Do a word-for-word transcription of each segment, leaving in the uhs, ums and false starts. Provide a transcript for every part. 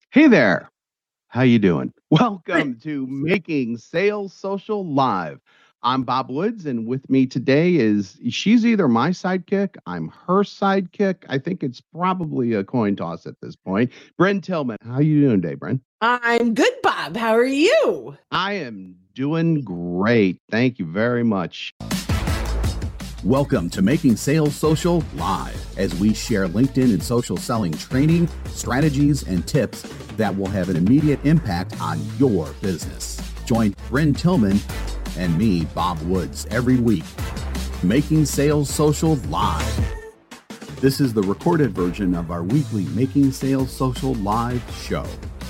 Hey there. How you doing? Right. Welcome to Making Sales Social Live. I'm Bob Woods, and with me today is she's either my sidekick, I'm her sidekick. I think it's probably a coin toss at this point. Bren Tillman. How you doing today, Bren? I'm good, Bob. How are you? I am doing great. Thank you very much. Welcome to Making Sales Social Live, as we share LinkedIn and social selling training, strategies, and tips that will have an immediate impact on your business. Join Bren Tillman and me, Bob Woods, every week. Making Sales Social Live. This is the recorded version of our weekly Making Sales Social Live show.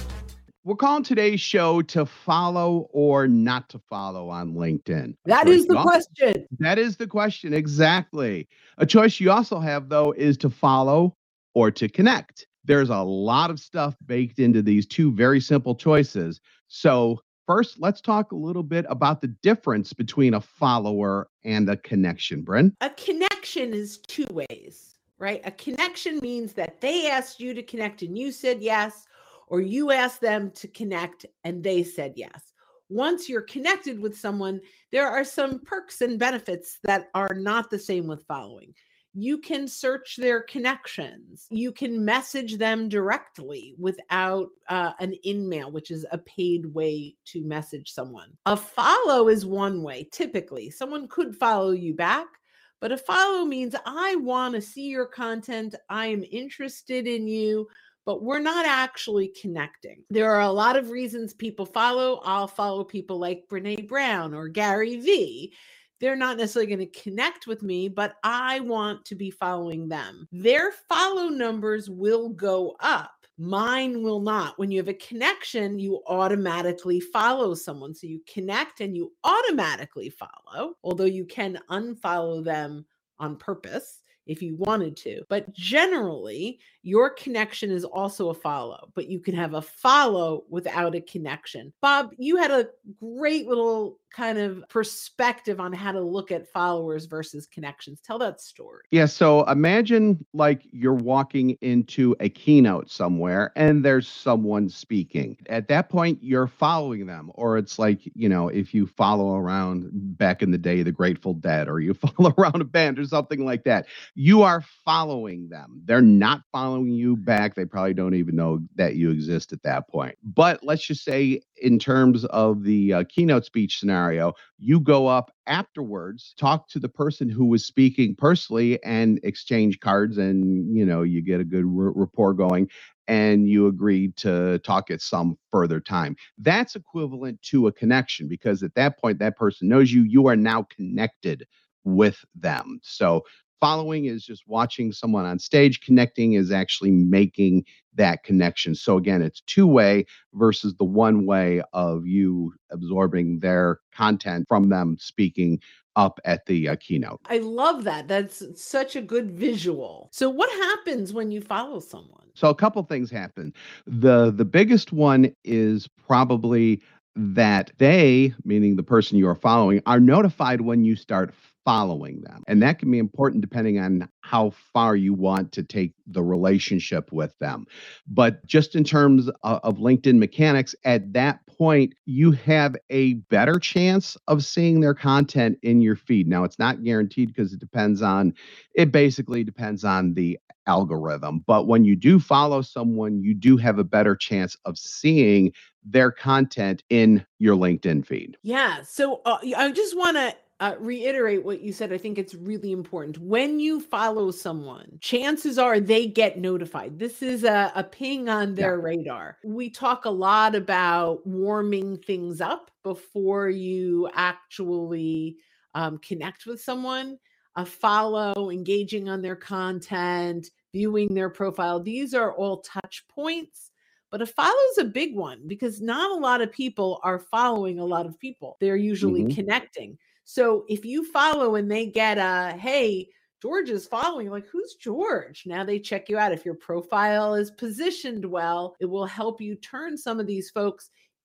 We're calling today's show to follow or not to follow on LinkedIn. A That choice is you the also- question. That is the question. Exactly. A choice you also have, though, is to follow or to connect. There's a lot of stuff baked into these two very simple choices. So, first, let's talk a little bit about the difference between a follower and a connection, Bryn. A connection is two ways, right? A connection means that they asked you to connect and you said yes, or you asked them to connect and they said yes. Once you're connected with someone, there are some perks and benefits that are not the same with following. You can search their connections. You can message them directly without uh, an in-mail, which is a paid way to message someone. A follow is one way, typically. Someone could follow you back, but a follow means I want to see your content. I am interested in you, but we're not actually connecting. There are a lot of reasons people follow. I'll follow people like Brene Brown or Gary Vee. They're not necessarily going to connect with me, but I want to be following them. Their follow numbers will go up. Mine will not. When you have a connection, you automatically follow someone. So you connect and you automatically follow, although you can unfollow them on purpose if you wanted to. But generally, your connection is also a follow, but you can have a follow without a connection. Bob, you had a great little kind of perspective on how to look at followers versus connections. Tell that story. Yeah, so imagine like you're walking into a keynote somewhere and there's someone speaking. At that point, you're following them. Or it's like, you know, if you follow around back in the day, the Grateful Dead, or you follow around a band or something like that, you are following them. They're not following you back. They probably don't even know that you exist at that point. But let's just say, in terms of the uh, keynote speech scenario, you go up afterwards, talk to the person who was speaking personally and exchange cards, and you know you get a good r- rapport going, and you agree to talk at some further time. That's equivalent to a connection, because at that point that person knows you, you are now connected with them. So following is just watching someone on stage. Connecting is actually making that connection. So again, it's two way versus the one way of you absorbing their content from them speaking up at the uh, keynote. I love that. That's such a good visual. So what happens when you follow someone? So a couple things happen. The the biggest one is probably that they, meaning the person you are following, are notified when you start following them. And that can be important depending on how far you want to take the relationship with them. But just in terms of, of LinkedIn mechanics, at that point, you have a better chance of seeing their content in your feed. Now, it's not guaranteed because it depends on, it basically depends on the algorithm. But when you do follow someone, you do have a better chance of seeing their content in your LinkedIn feed. Yeah. So uh, I just want to uh, reiterate what you said. I think it's really important. When you follow someone, chances are they get notified. This is a, a ping on Yeah. their radar. We talk a lot about warming things up before you actually um, connect with someone. A follow, engaging on their content, viewing their profile. These are all touch points. But a follow is a big one because not a lot of people are following a lot of people. They're usually Mhm. connecting. So if you follow and they get a, hey, George is following, like, who's George? Now they check you out. If your profile is positioned well, it will help you turn some of these folks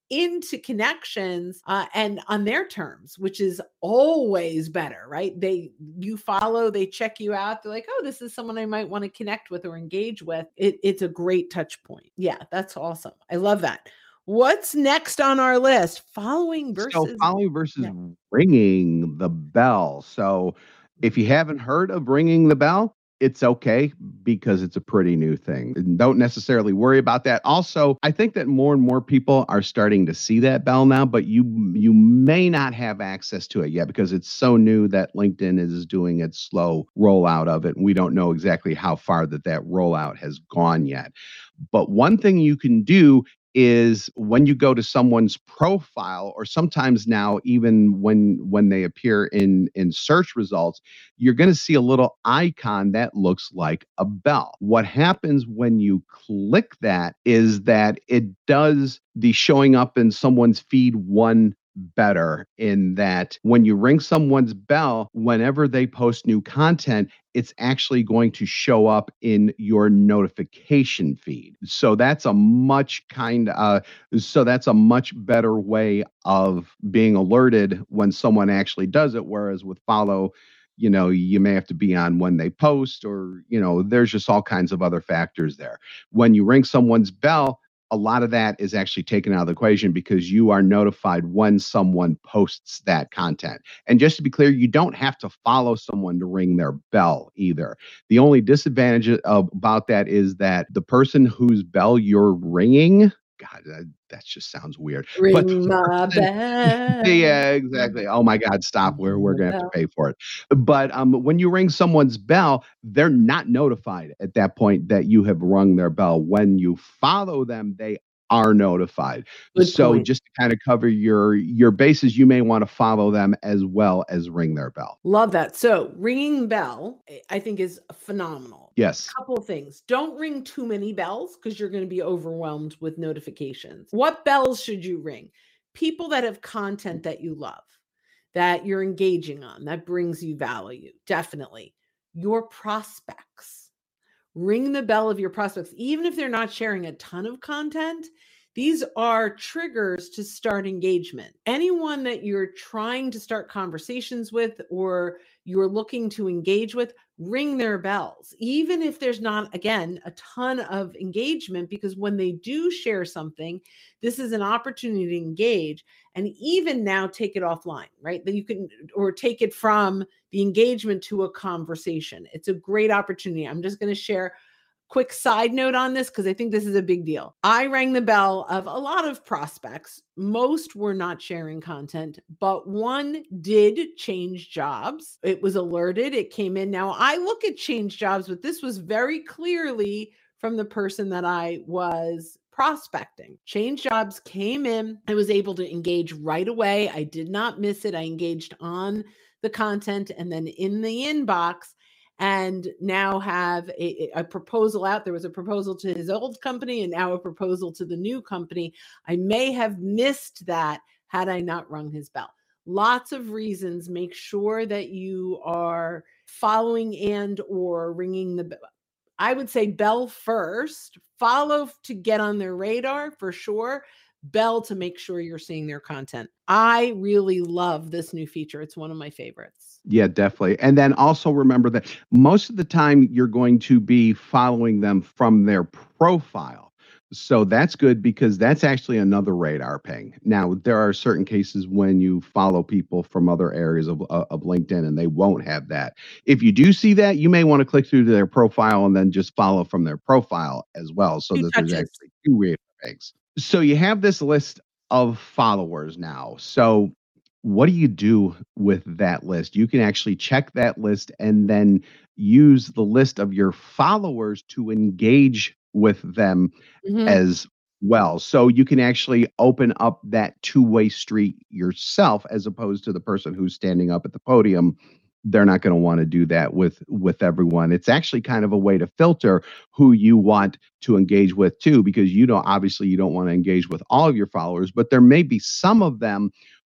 into connections uh, and on their terms, which is always better, right? They, you follow, they check you out. They're like, oh, this is someone I might want to connect with or engage with. It, it's a great touch point. Yeah, that's awesome. I love that. What's next on our list? Following versus So following versus yeah. ringing the bell. So if you haven't heard of ringing the bell, it's okay because it's a pretty new thing. Don't necessarily worry about that. Also, I think that more and more people are starting to see that bell now, but you you may not have access to it yet because it's so new that LinkedIn is doing its slow rollout of it. And we don't know exactly how far that that rollout has gone yet. But one thing you can do is when you go to someone's profile, or sometimes now even when when they appear in in search results, you're going to see a little icon that looks like a bell. What happens when you click that is that it does the showing up in someone's feed one better, in that when you ring someone's bell, whenever they post new content, it's actually going to show up in your notification feed. So that's a much kind uh so that's a much better way of being alerted when someone actually does it. Whereas with follow, you know, you may have to be on when they post, or, you know, there's just all kinds of other factors there. When you ring someone's bell, a lot of that is actually taken out of the equation because you are notified when someone posts that content. And just to be clear, you don't have to follow someone to ring their bell either. The only disadvantage of, about that is that the person whose bell you're ringing, God, that, that just sounds weird. Ring But my bell. yeah, exactly. Oh my God, stop. We're, we're going to have to pay for it. But um, when you ring someone's bell, they're not notified at that point that you have rung their bell. When you follow them, they are notified. Good So point. just to kind of cover your your bases, you may want to follow them as well as ring their bell. Love that. So ringing bell, I think, is phenomenal. Yes. Couple of things. Don't ring too many bells because you're going to be overwhelmed with notifications. What bells should you ring? People that have content that you love, that you're engaging on, that brings you value. Definitely. Your prospects. Ring the bell of your prospects, even if they're not sharing a ton of content. These are triggers to start engagement. Anyone that you're trying to start conversations with or you're looking to engage with, ring their bells, even if there's not, again, a ton of engagement, because when they do share something, this is an opportunity to engage and even now take it offline, right? That you can, or take it from the engagement to a conversation. It's a great opportunity. I'm just going to share quick side note on this because I think this is a big deal. I rang the bell of a lot of prospects. Most were not sharing content, but one did change jobs. It was alerted. It came in. Now I look at change jobs, but this was very clearly from the person that I was prospecting. Change jobs came in. I was able to engage right away. I did not miss it. I engaged on the content and then in the inbox, and now have a, a proposal out. There was a proposal to his old company and now a proposal to the new company. I may have missed that had I not rung his bell. Lots of reasons. Make sure that you are following and or ringing the bell. I would say bell first, follow to get on their radar for sure, bell to make sure you're seeing their content. I really love this new feature. It's one of my favorites. Yeah, definitely. And then also remember that most of the time you're going to be following them from their profile. So that's good because that's actually another radar ping. Now, there are certain cases when you follow people from other areas of, of LinkedIn and they won't have that. If you do see that, you may want to click through to their profile and then just follow from their profile as well. So Two that there's touches. actually two radar pings. So you have this list of followers now. So what do you do with that list? You can actually check that list and then use the list of your followers to engage with them Mhm. as well. So you can actually open up that two-way street yourself as opposed to the person who's standing up at the podium. They're not going to want to do that with with everyone. It's actually kind of a way to filter who you want to engage with too, because you don't obviously you don't want to engage with all of your followers, but there may be some of them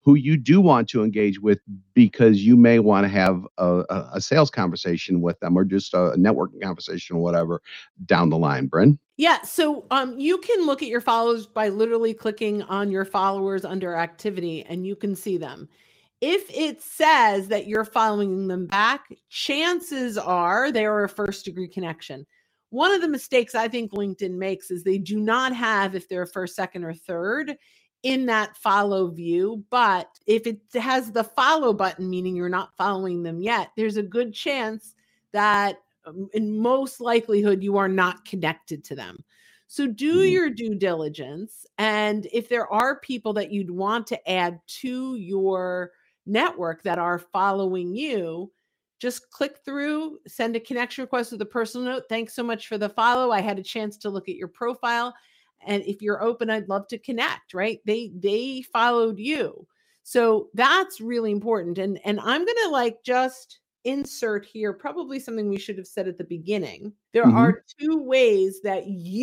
who you do want to engage with because you may want to have a, a, a sales conversation with them or just a networking conversation or whatever down the line, Bryn? Yeah, so um, you can look at your followers by literally clicking on your followers under activity, and you can see them. If it says that you're following them back, chances are they are a first degree connection. One of the mistakes I think LinkedIn makes is they do not have, if they're first, second, or third, in that follow view. But if it has the follow button, meaning you're not following them yet, there's a good chance that um, in most likelihood, you are not connected to them. So do mm-hmm. your due diligence. And if there are people that you'd want to add to your network that are following you, just click through, send a connection request with a personal note. Thanks so much for the follow. I had a chance to look at your profile. And if you're open, I'd love to connect, right? They they followed you. So that's really important. And, and I'm going to like just insert here probably something we should have said at the beginning. There mm-hmm. are two ways that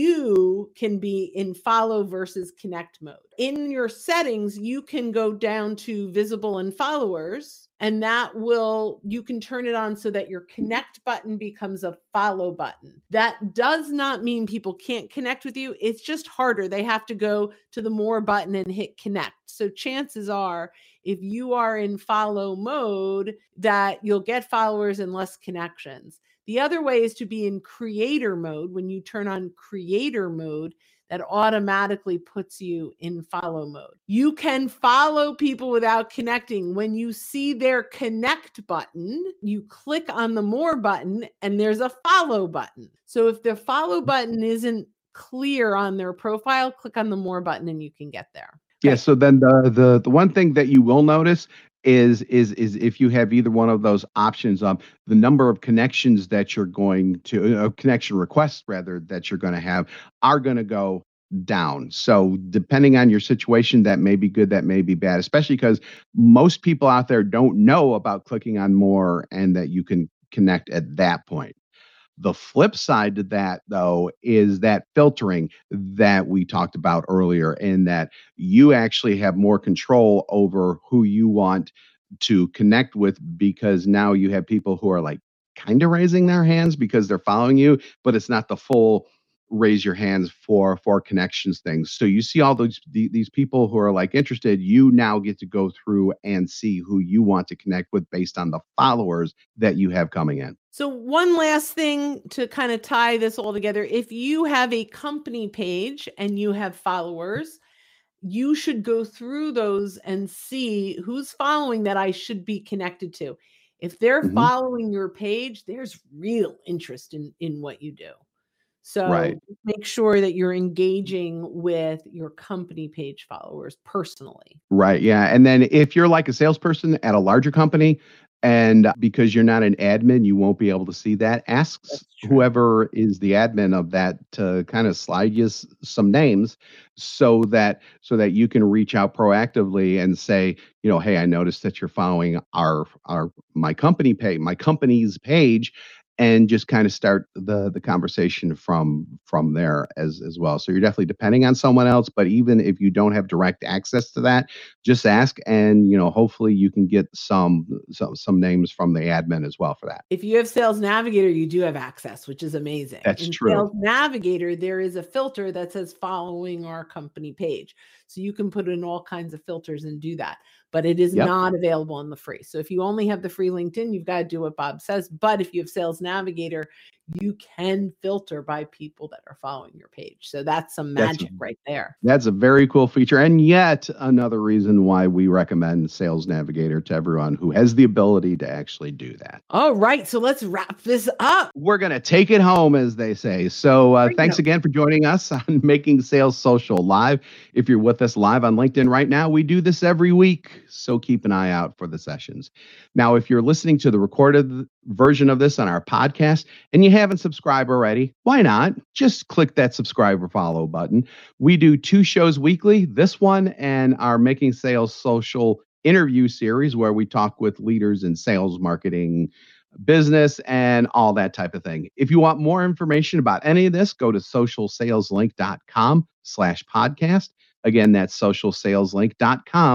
you can be in follow versus connect mode. In your settings, you can go down to visible and followers, and that will, you can turn it on so that your connect button becomes a follow button. That does not mean people can't connect with you. It's just harder. They have to go to the more button and hit connect. So chances are, if you are in follow mode, that you'll get followers and less connections. The other way is to be in creator mode. When you turn on creator mode, that automatically puts you in follow mode. You can follow people without connecting. When you see their connect button, you click on the more button and there's a follow button. So if the follow button isn't clear on their profile, click on the more button and you can get there. Yeah. Right. So then the, the, the one thing that you will notice is, is, is if you have either one of those options up, the number of connections that you're going to, uh, connection requests rather, that you're going to have are going to go down. So depending on your situation, that may be good, that may be bad, especially because most people out there don't know about clicking on more and that you can connect at that point. The flip side to that, though, is that filtering that we talked about earlier, in that you actually have more control over who you want to connect with, because now you have people who are like kind of raising their hands because they're following you, but it's not the full raise your hands for for connections things. So you see all those the, these people who are like interested, you now get to go through and see who you want to connect with based on the followers that you have coming in. So one last thing to kind of tie this all together. If you have a company page and you have followers, you should go through those and see who's following that I should be connected to. If they're mm-hmm. following your page, there's real interest in, in what you do. So right. make sure that you're engaging with your company page followers personally. Right. Yeah. And then if you're like a salesperson at a larger company, and because you're not an admin, you won't be able to see that, ask whoever is the admin of that to kind of slide you s- some names so that so that you can reach out proactively and say, you know, hey, I noticed that you're following our our my company page, my company's page. And just kind of start the the conversation from from there as as well. So you're definitely depending on someone else, but even if you don't have direct access to that, just ask, and you know, hopefully you can get some some some names from the admin as well for that. If you have Sales Navigator, you do have access, which is amazing. That's in true. Sales Navigator, there is a filter that says following our company page, so you can put in all kinds of filters and do that. But it is yep. not available on the free. So if you only have the free LinkedIn, you've got to do what Bob says. But if you have Sales Navigator, you can filter by people that are following your page. So that's some magic that's, right there. That's a very cool feature. And yet another reason why we recommend Sales Navigator to everyone who has the ability to actually do that. All right. So let's wrap this up. We're going to take it home, as they say. So uh, thanks again for joining us on Making Sales Social Live. If you're with us live on LinkedIn right now, we do this every week. So keep an eye out for the sessions. Now, if you're listening to the recorded version of this on our podcast and you haven't subscribed already, why not? Just click that subscribe or follow button. We do two shows weekly, this one and our Making Sales Social interview series, where we talk with leaders in sales, marketing, business, and all that type of thing. If you want more information about any of this, go to socialsaleslink.com slash podcast. Again, that's socialsaleslink.com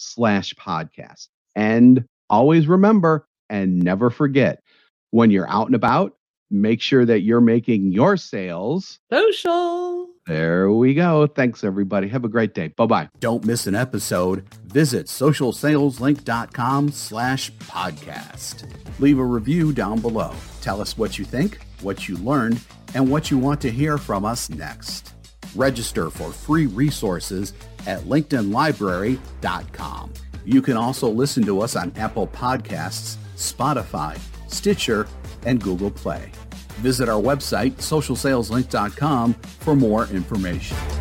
slash podcast. And always remember and never forget, when you're out and about, make sure that you're making your sales social. There we go. Thanks, everybody. Have a great day. Bye-bye. Don't miss an episode. Visit socialsaleslink.com slash podcast. Leave a review down below. Tell us what you think, what you learned, and what you want to hear from us next. Register for free resources at linkedin library dot com. You can also listen to us on Apple Podcasts, Spotify, Stitcher, and Google Play. Visit our website, social sales link dot com, for more information.